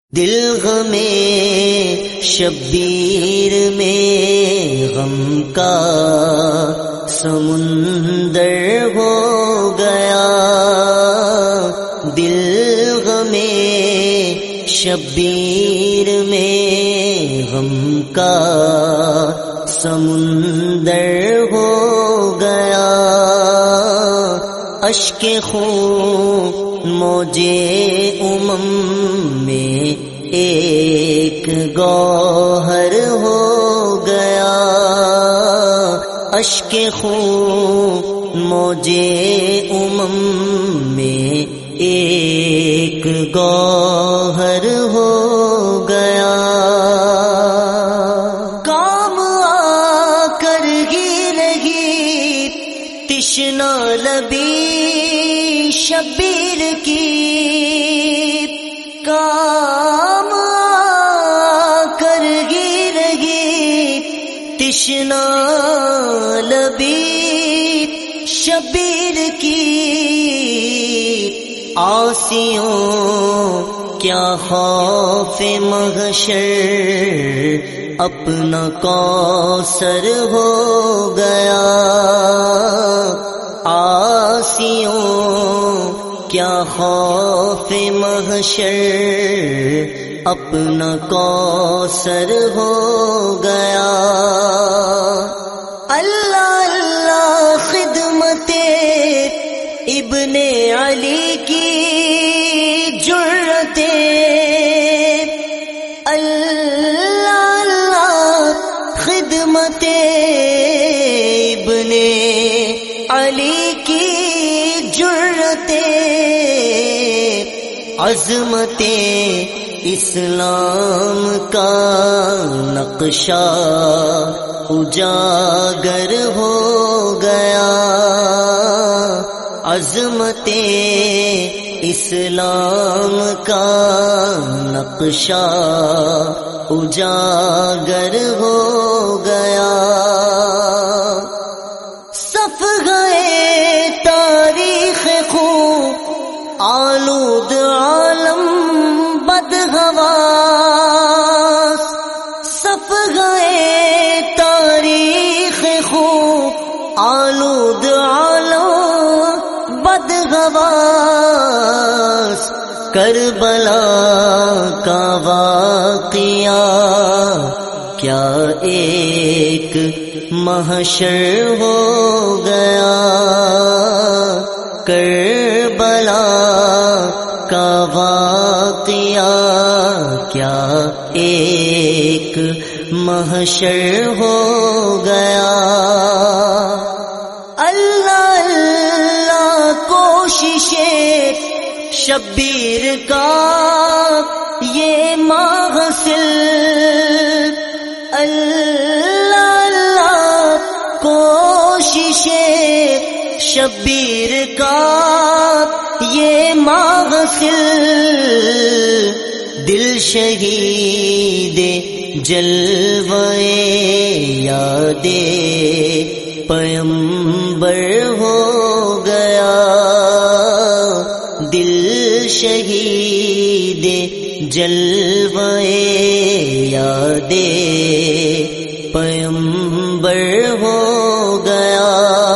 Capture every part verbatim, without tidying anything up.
دل غم شبیر میں غم کا سمندر ہو گیا، دل غم شبیر میں غم کا سمندر ہو گیا، اشک خون موجے امم میں ایک گوہر ہو گیا، اشک خون موجے امم میں ایک گوہر ہو گیا، کام آ کر ہی رہی تشنا لبی شبیر کی، کام آ کر ہی رہی تشنا لبی شبیر کی، عاصیوں کیا خوف محشر اپنا کوثر ہو گیا، عاصیوں کیا خوف محشر اپنا کوثر ہو گیا، اللہ اللہ خدمت ابن علی کی جرتیں، اللہ اللہ خدمت ابن علی کی جرتیں، عظمت اسلام کا نقشہ اجاگر ہو گیا، عظمت اسلام کا نقشہ اجاگر ہو گیا، صفحۂ تاریخ خون آلود عالم بدحواس، صفحۂ تاریخ خون آلود عالم بدحواس، کربلا کا واقعہ کیا ایک محشر ہو گیا، کربلا کا واقعہ کیا ایک محشر ہو گیا، اللہ اللہ کوششیں شبیر کا یہ محصل، اللہ اللہ کوششیں شبیر کا یہ محصل، دل شہید جلوے یاد پیمبر ہو گیا، دل شہید جلوے یاد پیمبر ہو گیا،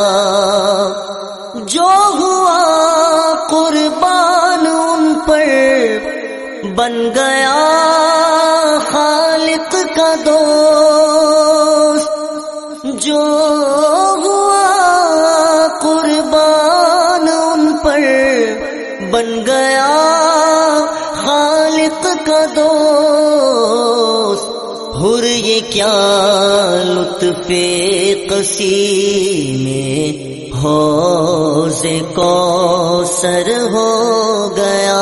جو ہوا قربان ان پر بن گیا خالق کا دوست، جو ہوا قربان ان پر بن گیا خالق کا دوست، حر یہ کیا لطف قسی میں حوض کوثر ہو گیا،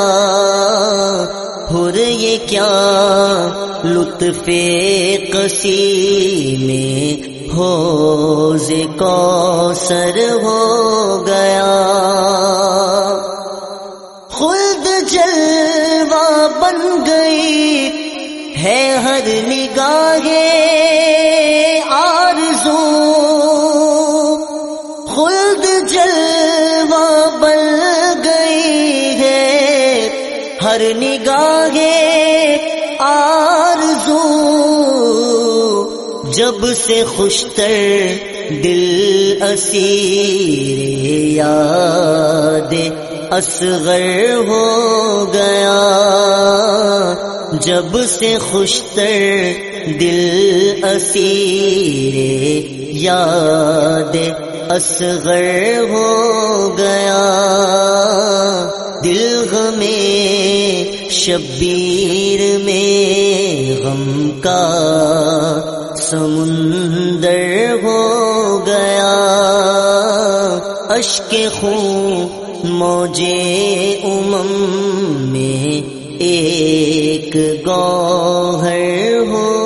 حر یہ کیا لطف قسی میں حوض کوثر ہو گیا، خلد جلوہ بن گئی ہے ہر نگاہ آرزو، خلد جلوہ بن گئی ہے ہر نگاہ جب سے خوشتر دل اسیر یاد اصغر ہو گیا، جب سے خوشتر دل اسیر یاد اصغر ہو گیا، دل غمیں شبیر میں غم کا سمندر ہو گیا، اشک خون موجے امم میں ایک گوہر ہو